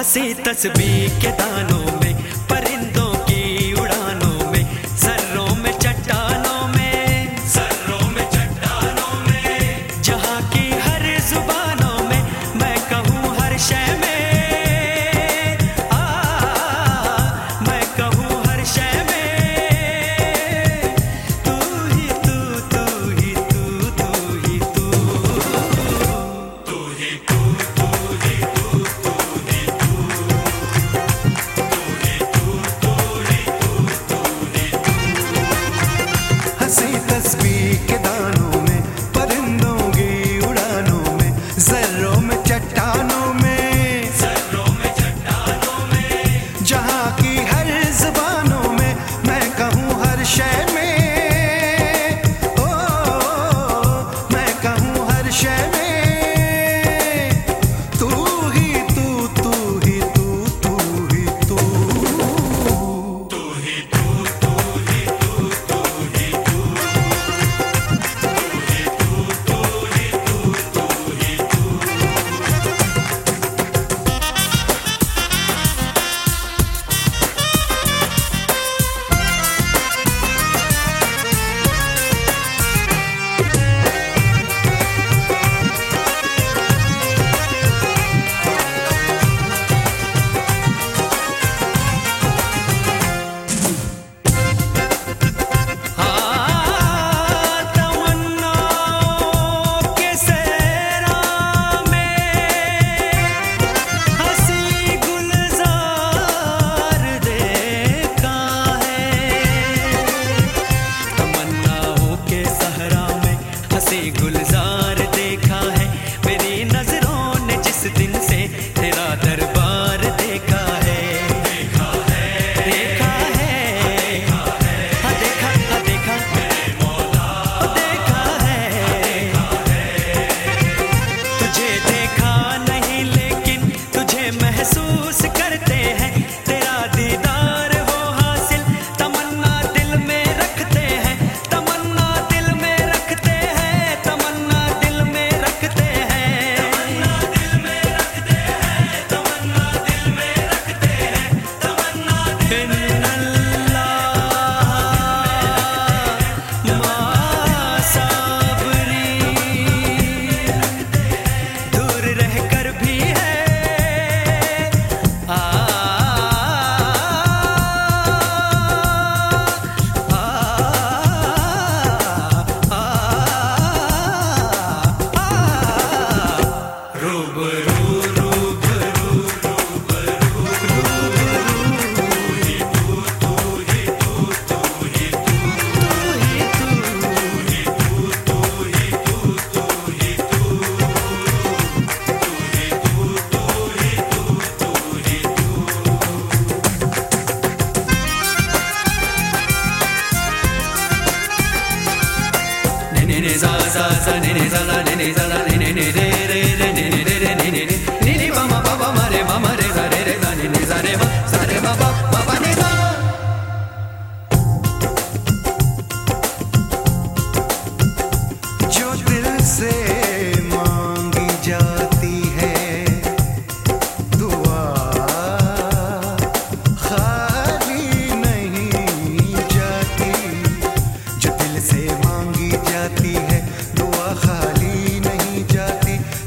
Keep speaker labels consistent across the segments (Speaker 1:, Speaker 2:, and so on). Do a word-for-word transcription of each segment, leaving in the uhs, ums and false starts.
Speaker 1: हंसी तस्बीह के दानों में, परिंदों की उड़ानों में, सर्रों में चट्टानों में, सर्रों में चट्टानों में, जहाँ की हर जुबानों में, मैं कहूँ हर शय में, आ मैं कहूँ हर शय में, तू ही तू, तू ही तू, तू ही तू, तू ही तू, तू ही तू, तू ही तू,
Speaker 2: हंसी तस्बीह के दानों में, परिंदों की उड़ानों में, जर्रों में चट्टानों में,
Speaker 1: सर्रों में चट्टानों में,
Speaker 2: जहाँ की हर जुबानों में, मैं कहूँ हर शय में, ओ मैं कहूँ हर शय में, तू ही तू, तू ही तू, तू ही तू,
Speaker 1: तू ही तू, तू ही तू, तू ही तू, गुलजार देखा है मेरी नजरों ने जिस दिन से तेरा दरबार देखा है, देखा है, देखा है, हाँ देखा, हाँ देखा, मेरे मौला देखा है, तुझे देखा नहीं लेकिन तुझे महसूस करते हैं, तेरा दीदार हो हासिल तमन्ना दिल में रखते हैं, तमन्ना दिल में रखते हैं, तमन्ना दिल में रखते हैं, तमन्ना दिल में रखते हैं, तमन्ना दिल में रखते हैं, तमन्ना इन्नल्लाह मा साबरी, दूर रहकर भी है आ, आ, आ, आ, रूबरू, रूबरू, रूबरू, रूबरू, ही तू, तू ही तू, तू ही तू, तू ही तू, तू ही तू, तू ही तू, तू ही तू, तू ही तू, तू ही तू। ने ने ने za za za ne ne za la ne ne za la ne ne ne re re re ne ne re re ne ne ne ni ni ba ma ba ba ma re ma ma re za re re za ne ne za re ma za re ma ba ma ba ne za।
Speaker 2: जो दिल से मांगी जाती है दुआ खाली नहीं जाती, जो दिल से मांगी जाती है दुआ खाली नहीं जाती,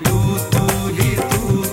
Speaker 2: तू तू ही तू